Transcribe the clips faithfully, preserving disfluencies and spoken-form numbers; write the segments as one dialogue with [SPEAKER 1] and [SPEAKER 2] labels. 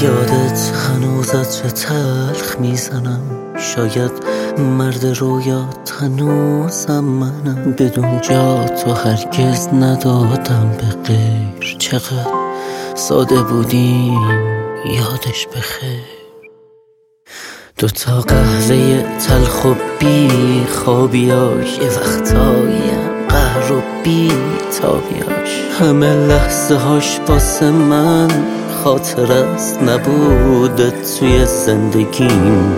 [SPEAKER 1] یادت هنوز عطر تلخ میزنم، شاید مرد رویات هنوزم منم. بدون جا تو هرگز ندادم به غیر، چقدر ساده بودیم یادش بخیر. دوتا قهوه تلخ و بی خوابیاش، یه وقتایم قهر و بی تابیاش. همه لحظه هاش واسه من خاطر است، نبوده توی زندگیم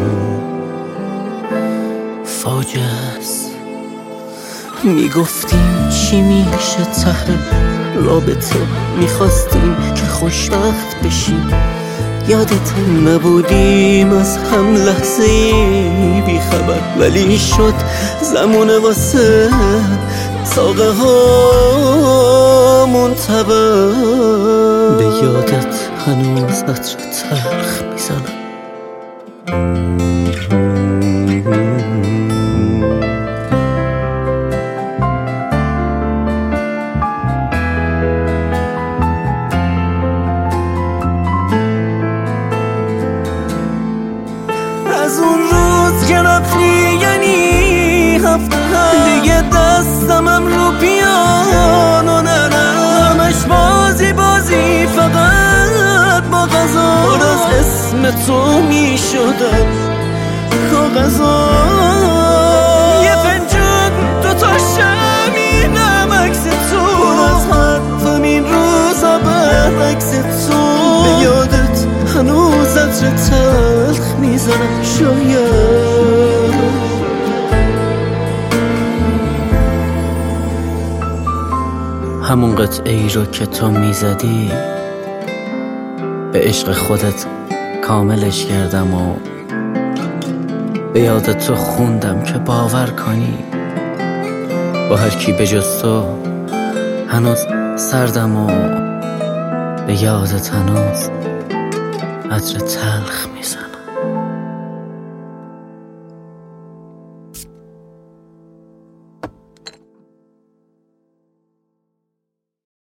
[SPEAKER 1] فاجعه است. میگفتیم چی میشه ته رابطه، میخواستیم که خوشبخت بشیم. یادت نبودیم از هم لحظه ای بی خبر، ولی شد زمونه واسه ساقه ها منتبه. به یادت هنوز عطر تلخ میزنم.
[SPEAKER 2] از اون روز که رفتی یعنی هفته دیگه دستمم رو پیانو نرم، همش بازی بازی فقط با غذا. پر از اسم تو می شدم کاغذا، یه فنجون دوتا شمینم عکس تو. پر از حرفم این روزا برعکس تو. به یادت هنوز عطر تلخ میزنم شاید.
[SPEAKER 1] همون قطعه ای رو که تو میزدی به عشق خودت کاملش کردم و به یادت تو خوندم که باور کنی. با هر کی به جز تو هنوز سردم و به یادت هنوز عطر تلخ میزنم.